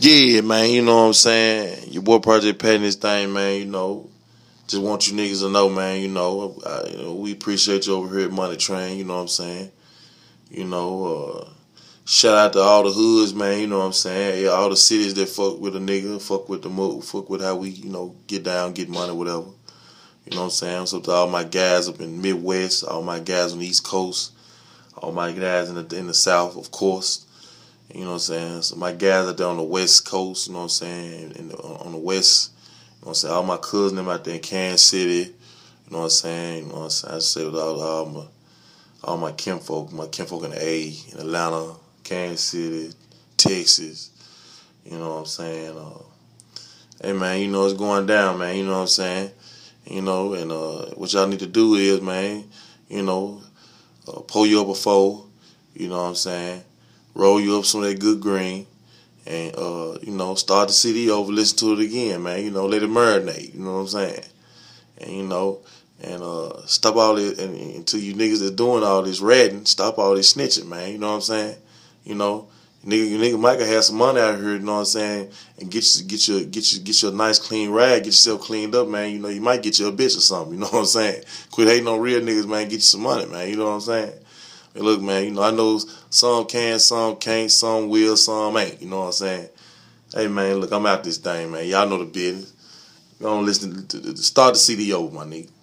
Yeah, man, you know what I'm saying? Your boy Project Pat in this thing, man, Just want you niggas to know, man, we appreciate you over here at Money Train, you know what I'm saying? You know, shout out to all the hoods, man, you know what I'm saying? Yeah, all the cities that fuck with a nigga, fuck with the move, fuck with how we, get down, get money, whatever. You know what I'm saying? So to all my guys up in the Midwest, all my guys on the East Coast, all my guys in the South, of course. You know what I'm saying? So my guys out there on the West Coast, you know what I'm saying? On the West, you know what I'm saying? All my cousins them out there in Kansas City, you know what I'm saying? You know what I'm saying? I say with all my kinfolk in the A, in Atlanta, Kansas City, Texas, you know what I'm saying? Hey man, it's going down, man, you know what I'm saying? And what y'all need to do is, man, pull you up a four, you know what I'm saying? Roll you up some of that good green, and start the CD over, listen to it again, man. Let it marinate. You know what I'm saying? And stop all this, and until you niggas that's doing all this ratting, stop all this snitching, man. You know what I'm saying? Nigga Micah has some money out here. You know what I'm saying? And get your nice clean rag, get yourself cleaned up, man. You might get you a bitch or something. You know what I'm saying? Quit hating on real niggas, man. Get you some money, man. You know what I'm saying? Hey, look, man, I know some can, some can't, some will, some ain't. You know what I'm saying? Hey, man, look, I'm out this thing, man. Y'all know the business. Go on, listen to start the CD over, my nigga.